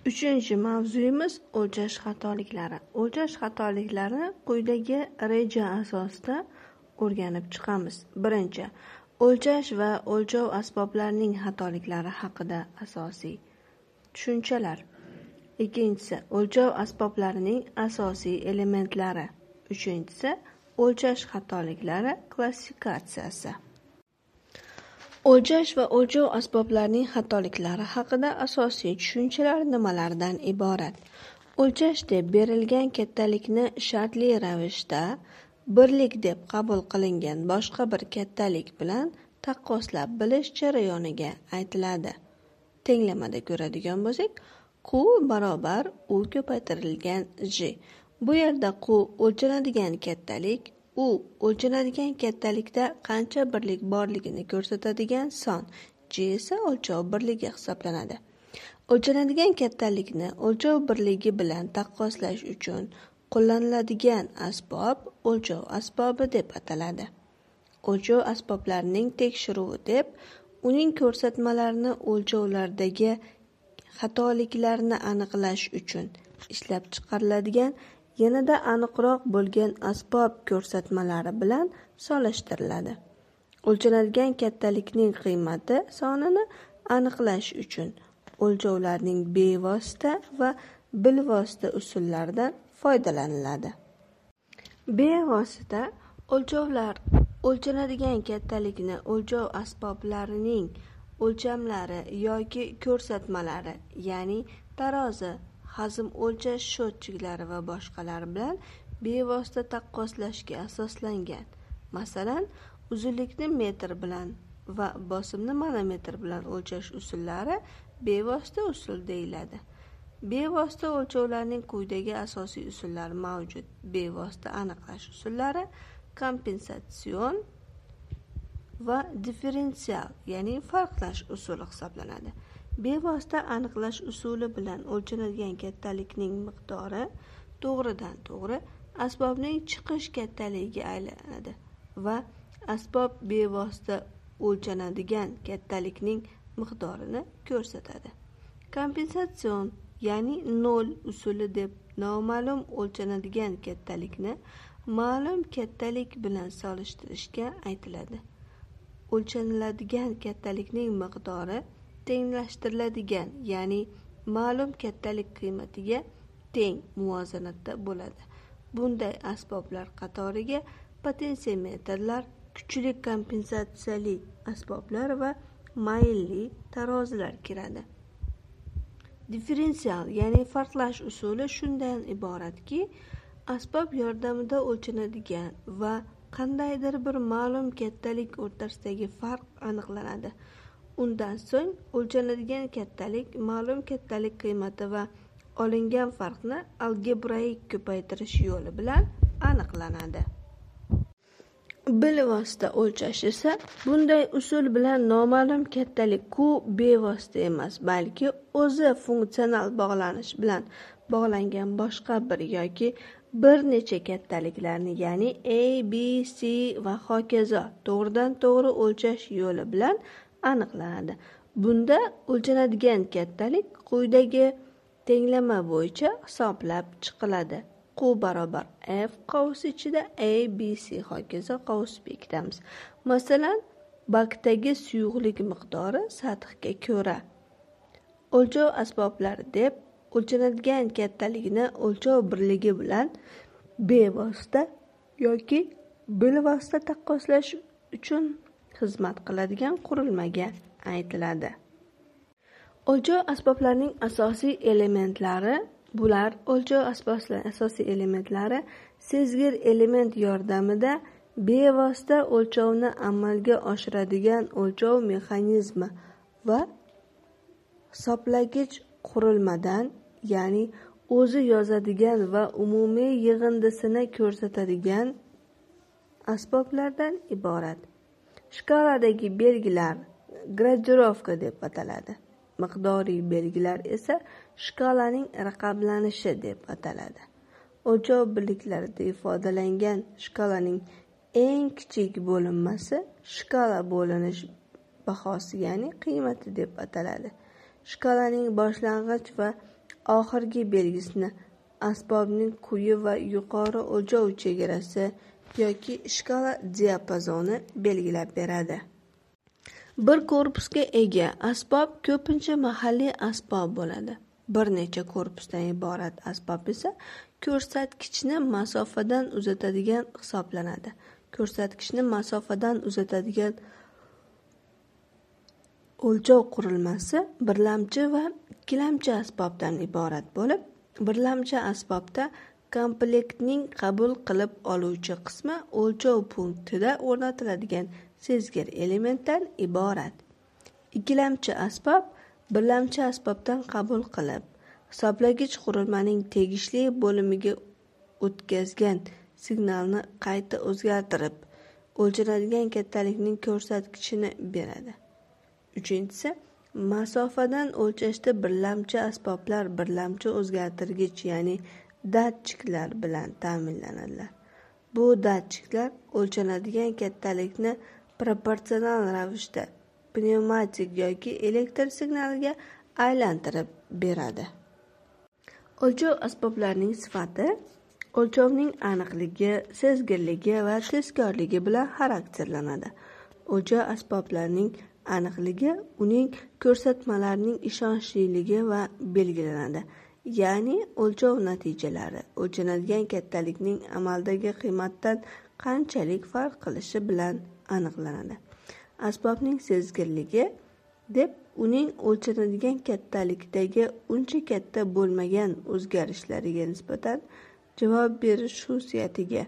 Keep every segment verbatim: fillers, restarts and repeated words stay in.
Uchinchi mavzuyimiz o'lchash xatoliklari. O'lchash xatoliklarini quyidagi reja asosida o'rganib chiqamiz. Birinchi, o'lchash va o'lchov asboblarining xatoliklari haqida asosiy tushunchalar. Ikkinchisi, o'lchov asboblarining asosiy elementlari. Uchinchisi, o'lchash xatoliklari klassifikatsiyasi. O'lchash va o'lchov asboblarining xatoliklari haqida asosiy tushunchalar nimalardan iborat? O'lchash deb berilgan kattalikni shartli ravishda birlik deb qabul qilingan boshqa bir kattalik bilan taqqoslab bilish jarayoniga aytiladi. Tenglamada ko'radigan bo'lsak, Q barobar U ko'paytirilgan J. Bu yerda Q o'lchanadigan kattalik, U o'lchanadigan kattalikda qancha birlik borligini ko'rsatadigan son, J esa o'lchov birligi hisoblanadi. O'lchanadigan kattalikni o'lchov birligi bilan taqqoslash uchun qo'llaniladigan asbob o'lchov asbobi deb ataladi. O'lchov asboblarining tekshiruvi deb uning ko'rsatmalarini o'lchovlardagi xatoliklarni aniqlash uchun ishlab chiqariladigan yanada aniqroq bo'lgan asbob ko'rsatmalari bilan solishtiriladi. O'lchanadigan kattalikning qiymati sonini aniqlash uchun o'lchovlarning bevosita va bilvosita usullaridan foydalaniladi. Bevosita o'lchovlar o'lchanadigan kattalikni o'lchov asboblarining o'lchamlari yoki ko'rsatmalari, ya'ni tarozi, hazm o'lchash shotchiklari va boshqalar bilan bevosita taqqoslashga asoslangan. Masalan, uzunlikni metr bilan va bosimni manometr bilan o'lchash usullari bevosita usul deyiladi. Bevosita o'lchovlarning quyidagi asosiy usullari mavjud. Bevosita aniqlash usullari kompensatsion va differensial, ya'ni farqlash usuli hisoblanadi. Bevosita aniqlash usuli bilan o'lchanadigan kattalikning miqdori to'g'ridan to'g'ri asbobning chiqish kattaligiga aylanadi va asbob bevosita o'lchanadigan kattalikning miqdorini ko'rsatadi. Kompensatsion, ya'ni nol usuli deb noma'lum o'lchanadigan kattalikni ma'lum kattalik bilan solishtirishga aytiladi. O'lchaniladigan kattalikning miqdori tenglashtiriladigan, ya'ni ma'lum kattalik qiymatiga teng muvozanatda bo'ladi. Bunday asboblar qatoriga potentsiometrlar, kuchli kompensatsiyali asboblar va maylli tarozilar kiradi. Differensial, ya'ni farqlash usuli shundan iboratki, asbob yordamida o'lchanadigan va qandaydir bir ma'lum kattalik o'rtasidagi farq aniqlanadi. Undan so'ng o'lchanadigan kattalik, ma'lum kattalik qiymati va olingan farqni algebraik ko'paytirish yo'li bilan aniqlanadi. Bilvosita o'lchash esa bunday usul bilan noma'lum kattalik Q bevosita emas, balki o'zi funksional bog'lanish bilan bog'langan boshqa bir yoki bir necha kattaliklarni, ya'ni A, B, C va hokazo to'g'ridan to'g'ri o'lchash yo'li bilan aniqlanadi. Bunda o'lchanadigan kattalik quyidagi tenglama bo'yicha hisoblab chiqiladi. Q barobar F qavsi ichida A, B, C hokazo qavs bekitamiz. Masalan, bakdagi suyuqlik miqdori sathga ko'ra. O'lchov asboblari deb o'lchanadigan kattalikni o'lchov birligi bilan bevosita yoki bilvosita taqqoslash uchun xizmat qiladigan qurilmaga aytiladi. O'lchov asboblarining asosiy elementlari. Bular o'lchov asboblarining asosiy elementlari sezgir element yordamida bevosita o'lchovni amalga oshiradigan o'lchov mexanizmi va hisoblagich qurilmadan, ya'ni o'zi yozadigan va umumiy yig'indisini ko'rsatadigan asboblardan iborat. Shkaladagi belgilar gradirovka deb ataladi. Miqdoriy belgilar esa shkalaning raqamlanishi deb ataladi. O'lchov birliklarida ifodalangan shkalaning eng kichik bo'linmasi shkala bo'linish bahosi, ya'ni qiymati deb ataladi. shkalaning boshlang'ich va oxirgi belgisini, asbobning quyi va yuqori o'lchov chegarasi yoki shkala diapazoni belgilab beradi. Bir korpusga ega asbob ko'pincha mahalliy asbob bo'ladi. Bir necha korpusdan iborat asbob esa ko'rsatkichni masofadan uzatadigan hisoblanadi. Ko'rsatkichni masofadan uzatadigan o'lchov qurilmasi birlamchi va ikkilamchi asbobdan iborat bo'lib, birlamchi asbobda komplektning qabul qilib oluvchi qismi o'lchov punktida o'rnatiladigan sezgir elementdan iborat. Ikkilamchi asbob birlamchi asbobdan qabul qilib, hisoblagich qurilmaning tegishli bo'limiga o'tkazgan signalni qayta o'zgartirib, o'lchanadigan kattalikning ko'rsatkichini beradi. Uchinchisi, masofadan o'lchashda birlamchi asboblar birlamchi o'zgartirgich, ya'ni datchiklar bilan ta'minlanadilar. Bu datchiklar o'lchanadigan kattalikni proporsional ravishda pnevmatik yoki elektr signaliga aylantirib beradi. O'lchov asboblarining sifati o'lchovning aniqligi, sezgirligi va tezkorligi bilan xarakterlanadi. O'lchov asboblarining aniqligi uning ko'rsatmalarining ishonchliligi va belgilanadi. Ya'ni o'lchov natijalari o'lchanadigan kattalikning amaldagi qiymatdan qanchalik farq qilishi bilan aniqlanadi. Asbobning sezgirligi deb uning o'lchanadigan kattalikdagi uncha katta bo'lmagan o'zgarishlariga nisbatan javob berish xususiyatiga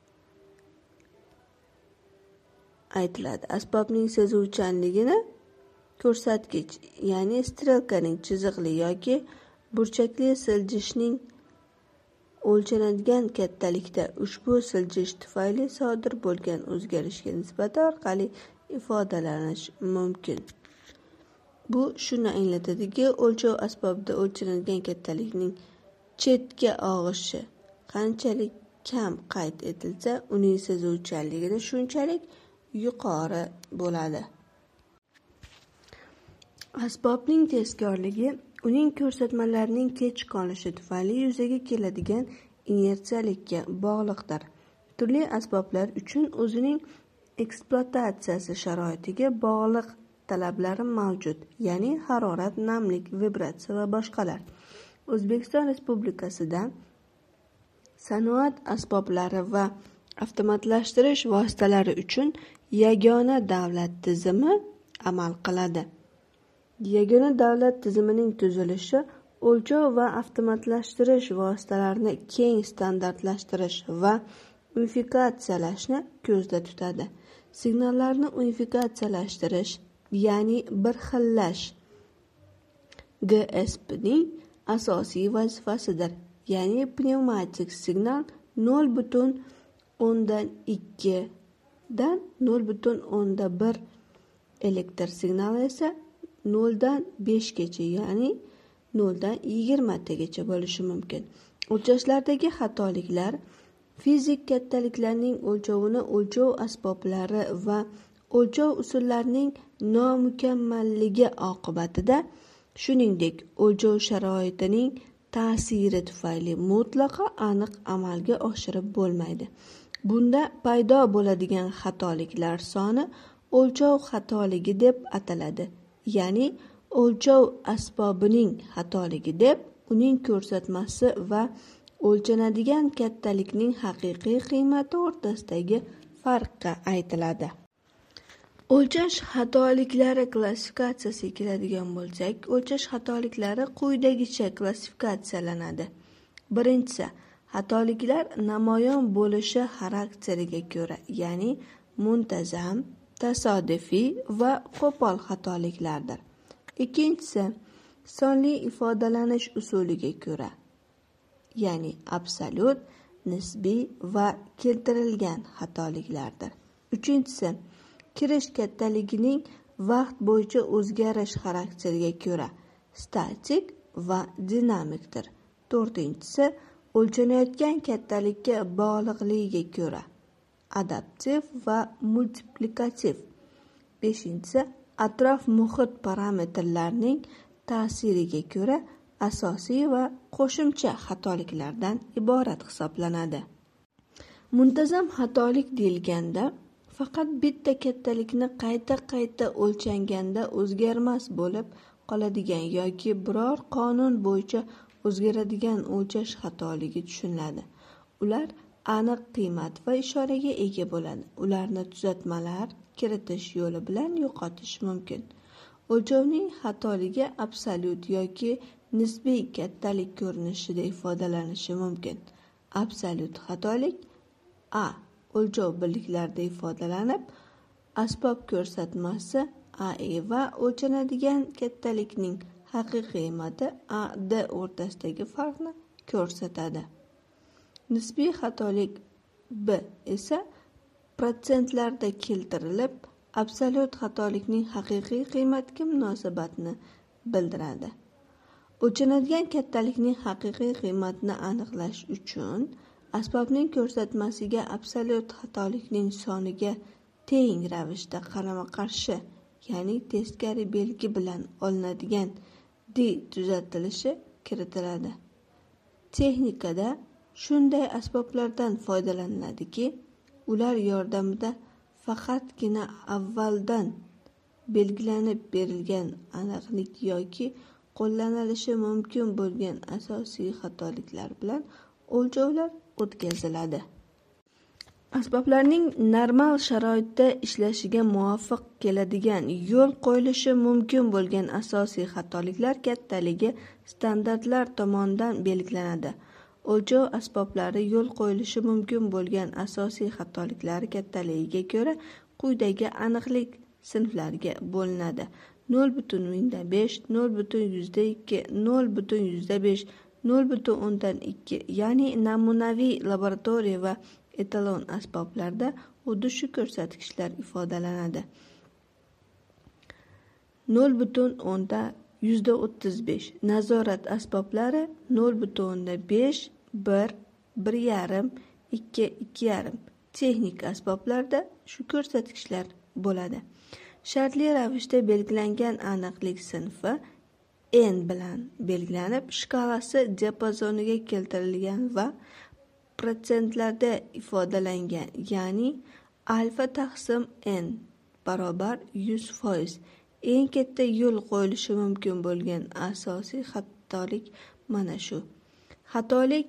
aytiladi. Asbobning sezuvchanligini ko'rsatkich, ya'ni strelkaning chiziqli yoki burchakli siljishning o'lchanadigan kattalikda ushbu siljish tufayli sodir bo'lgan o'zgarishga nisbati orqali ifodalanish mumkin. Bu shuni anglatadiki, o'lchov asbobida o'lchanadigan kattalikning chetga og'ishi qanchalik kam qayd etilsa, uning sezuvchanligi shunchalik yuqori bo'ladi. Asbobning tezkorligi uning ko'rsatmalarining kech qolishi tufayli yuzaga keladigan inersiyalikka bog'liqdir. Turli asboblar uchun o'zining ekspluatatsiyasi sharoitiga bog'liq talablari mavjud, ya'ni harorat, namlik, vibratsiya va boshqalar. O'zbekiston Respublikasida sanoat asboblari va avtomatlashtirish vositalari uchun yagona davlat tizimi amal qiladi. Yagona davlat tizimining tuzilishi o'lchov va avtomatlashtirish vositalarini keng standartlashtirish va unifikatsiyalashni ko'zda tutadi. Signallarni unifikatsiyalashtirish, ya'ni bir xillash G S P'ning asosiy vazifasidir. Ya'ni pnevmatik signal nol butun o'ndan ikki dan nol butun o'ndan bir, elektr signali esa noldan beshgacha, ya'ni noldan yigirmatagacha bo'lishi mumkin. O'lchashlardagi xatoliklar fizik kattaliklarning o'lchovini o'lchov asboblari va o'lchov usullarining nomukammalligi oqibatida, shuningdek, o'lchov sharoitining ta'siri tufayli mutlaqo aniq amalga oshirib bo'lmaydi. Bunda paydo bo'ladigan xatoliklar soni o'lchov xatoligi deb ataladi. Ya'ni o'lchov asbobining xatoligi deb uning ko'rsatmasi va o'lchanadigan kattalikning haqiqiy qiymati o'rtasidagi farqqa aytiladi. O'lchash xatoliklari klassifikatsiyasiga keladigan bo'lsak, o'lchash xatoliklari quyidagicha klassifikatsiyalanadi. Birinchisi, xatoliklar namoyon bo'lishi xarakteriga ko'ra, ya'ni muntazam, tasodifiy va qo'pol xatoliklardir. Ikkinchisi, sonli ifodalanish usuliga ko'ra, ya'ni absolyut, nisbiy va keltirilgan xatoliklardir. Uchinchisi, kirish kattaligining vaqt bo'yicha o'zgarish xarakteriga ko'ra, statik va dinamikdir. To'rtinchisi, o'lchanayotgan kattalikka bog'liqligiga ko'ra, adaptiv va multiplikativ. Beshinchisi, atrof muhit parametrlarining ta'siriga ko'ra asosiy va qo'shimcha xatoliklardan iborat hisoblanadi. Muntazam xatolik deyilganda faqat bitta kattalikni qayta-qayta o'lchanganda o'zgarmas bo'lib qoladigan yoki biror qonun bo'yicha o'zgaradigan o'lchash xatoligi tushuniladi. Ular aniq qiymat va ishoraga ega bo'ladi. Ularni tuzatmalar kiritish yo'li bilan yo'qotish mumkin. O'lchovning xatoligi absolyut yoki nisbiy kattalik ko'rinishida ifodalanishi mumkin. Absolyut xatolik A o'lchov birliklarida ifodalanib, asbob ko'rsatmasi A E va o'lchanadigan kattalikning haqiqiy qiymati A D o'rtasidagi farqni ko'rsatadi. Nisbiy xatolik B esa protsentlarda keltirilib, absolyut xatolikning haqiqiy qiymatiga munosabatni bildiradi. O'lchanadigan kattalikning haqiqiy qiymatini aniqlash uchun asbobning ko'rsatmasiga absolyut xatolikning soniga teng ravishda qarama-qarshi, ya'ni teskari belgi bilan olinadigan D tuzatilishi kiritiladi. Texnikada shunday asboblardan foydalaniladiki, ular yordamida faqatgina avvaldan belgilanib berilgan aniqlik yoki qo'llanilishi mumkin bo'lgan asosiy xatoliklar bilan o'lchovlar o'tkaziladi. Asboblarning normal sharoitda ishlashiga muvofiq keladigan yo'l qo'yilishi mumkin bo'lgan asosiy xatoliklar kattaligi standartlar tomonidan belgilanadi. O'lchov asboblari yo'l qo'yilishi mumkin bo'lgan asosiy xatoliklar kattaligiga ko'ra quyidagi aniqlik sinflariga bo'linadi. nol butun mingdan besh, nol butun yuzda ikki, nol butun yuzda besh, nol butun o'ndan ikki, ya'ni namunaviy laboratoriya va etalon asboblarda xuddi shu ko'rsatkichlar ifodalanadi. nol butun o'nda yuzda o'ttiz besh, nazorat asboblari nol butun o'nda besh, bir, bir yarim, ikki, ikki yarim. Texnik asboblarda shu ko'rsatkichlar bo'ladi. Shartli ravishda belgilangan aniqlik sinfi N bilan belgilanib, shkalasi diapazoniga keltirilgan va protsentlarda ifodalangan, ya'ni alfa taqsim N barobar yuz foiz. Eng katta yo'l qo'yilishi mumkin bo'lgan asosiy xatolik mana shu. Xatolik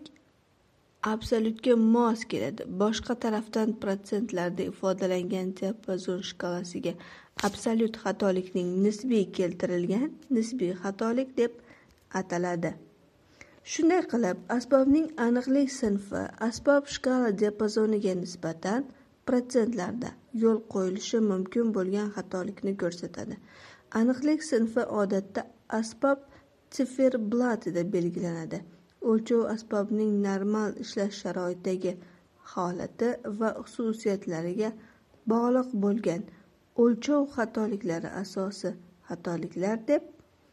absolyutga mos keladi. Boshqa tarafdan protsentlarda ifodalangan diapazon shkalasiga absolyut xatolikning nisbiy keltirilgan nisbiy xatolik deb ataladi. Shunday qilib, asbobning aniqlik sinfi asbob shkala diapazoniga nisbatan protsentlarda yo'l qo'yilishi mumkin bo'lgan xatolikni ko'rsatadi. Aniqlik sinfi odatda asbob siferblatida belgilanadi. O'lchov asbobning normal ishlash sharoitidagi holati va xususiyatlariga bog'liq bo'lgan o'lchov xatoliklari asosiy xatoliklar deb,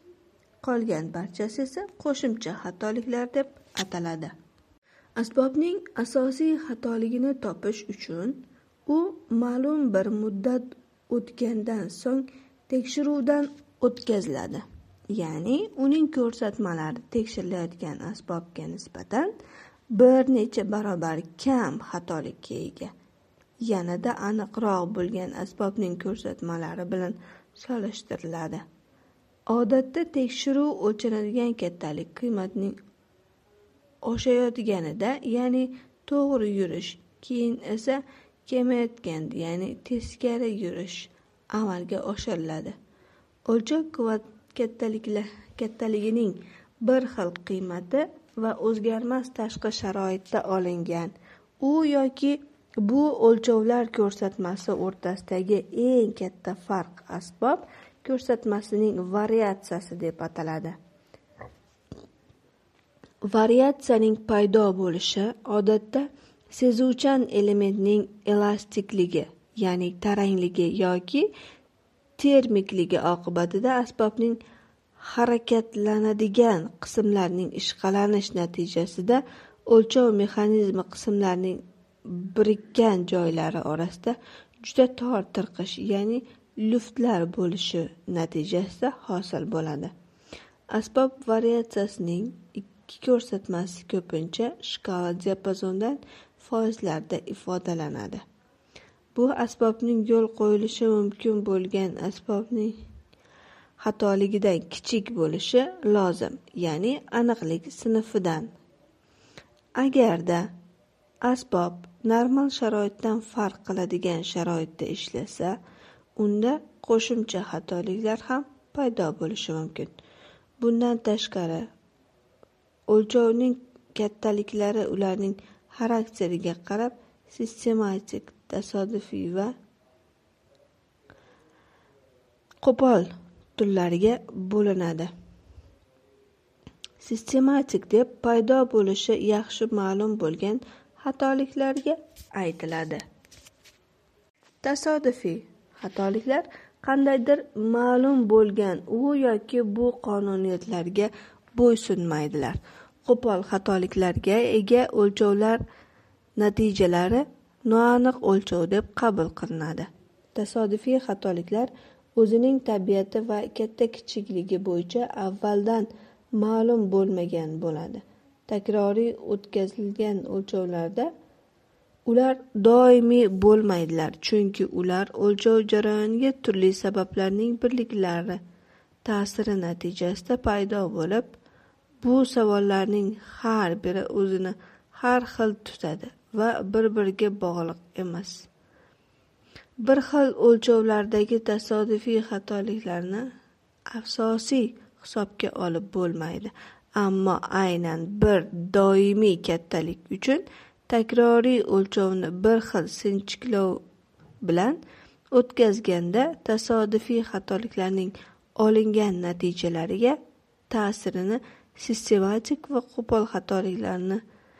qolgan barchasi esa qo'shimcha xatoliklar deb ataladi. Asbobning asosiy xatoligini topish uchun u ma'lum bir muddat o'tgandan so'ng tekshiruvdan o'tkaziladi. Ya'ni uning ko'rsatmalari tekshirilayotgan asbobga nisbatan bir necha barobar kam xatolikka ega. Yanada aniqroq bo'lgan asbobning ko'rsatmalari bilan solishtiriladi. Odatda tekshiruv o'lchanadigan kattalik qiymatning oshayotganida, ya'ni to'g'ri yurish, keyin esa kamayotganda, ya'ni teskari yurish amalga oshiriladi. O'lchov kattaligining bir xil qiymati va o'zgarmas tashqi sharoitda olingan u yoki bu o'lchovlar ko'rsatmasi o'rtasidagi eng katta farq asbob ko'rsatmasining variatsiyasi deb ataladi. Variatsiyaning paydo bo'lishi odatda sezuvchan elementning elastikligi, ya'ni tarangligi yoki termikligi oqibatida asbobning harakatlanadigan qismlarining ishqalanish natijasida o'lchov mexanizmi qismlarining birikkan joylari orasida juda tor tirqish, ya'ni luftlar bo'lishi natijasida hosil bo'ladi. Asbob variatsiyasining ikki ko'rsatmasi ko'pincha shkala diapazondan foizlarda ifodalanadi. Bu asbobning yo'l qo'yilishi mumkin bo'lgan asbobning xatoligidan kichik bo'lishi lozim, ya'ni aniqlik sinfidan. Agarda asbob normal sharoitdan farq qiladigan sharoitda ishlasa, unda qo'shimcha xatoliklar ham paydo bo'lishi mumkin. Bundan tashqari, o'lchovning kattaliklari ularning xarakteriga qarab sistematik, tasodifiy va qo'pol turlarga bo'linadi. Sistematik deb paydo bo'lishi yaxshi ma'lum bo'lgan xatoliklarga aytiladi. Tasodifiy xatoliklar qandaydir ma'lum bo'lgan u yoki bu qonuniyatlarga bo'ysunmaydilar. Qo'pol xatoliklarga ega o'lchovlar natijalari noaniq o'lchov deb qabul qilinadi. Tasodifiy xatoliklar o'zining tabiati va katta kichikligi bo'yicha avvaldan ma'lum bo'lmagan bo'ladi. Takroriy o'tkazilgan o'lchovlarda ular doimiy bo'lmaydilar, chunki ular o'lchov jarayoniga turli sabablarning birliklari ta'siri natijasida paydo bo'lib, bu savollarning har biri o'zini har xil tutadi va bir-biriga bog'liq emas. Bir xil o'lchovlardagi tasodifiy xatoliklarni asosiy hisobga olib bo'lmaydi, ammo aynan bir doimiy kattalik uchun takroriy o'lchovni bir xil sinchiklov bilan o'tkazganda tasodifiy xatoliklarning olingan natijalariga ta'sirini sistematik va qo'pol xatoliklarni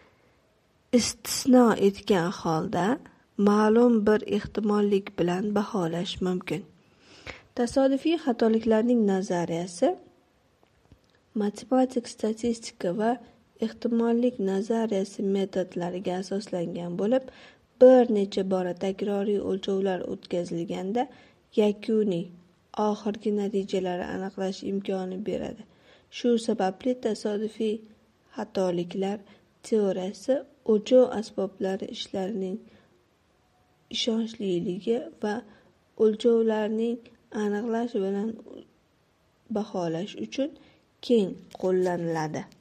istisno etgan holda ma'lum bir ehtimollik bilan baholash mumkin. Tasodifiy xatoliklarning nazariyasi matematik statistika va ehtimollik nazariyasi metodlariga asoslangan bo'lib, bir necha bora takroriy o'lchovlar o'tkazilganda yakuniy oxirgi natijalarni aniqlash imkoni beradi. Shu sababli tasodifiy xatoliklar teoriyasi o'lchov asboblari ishlarining ishonchliligi va o'lchovlarning aniqlash bilan baholash uchun keng qo'llaniladi.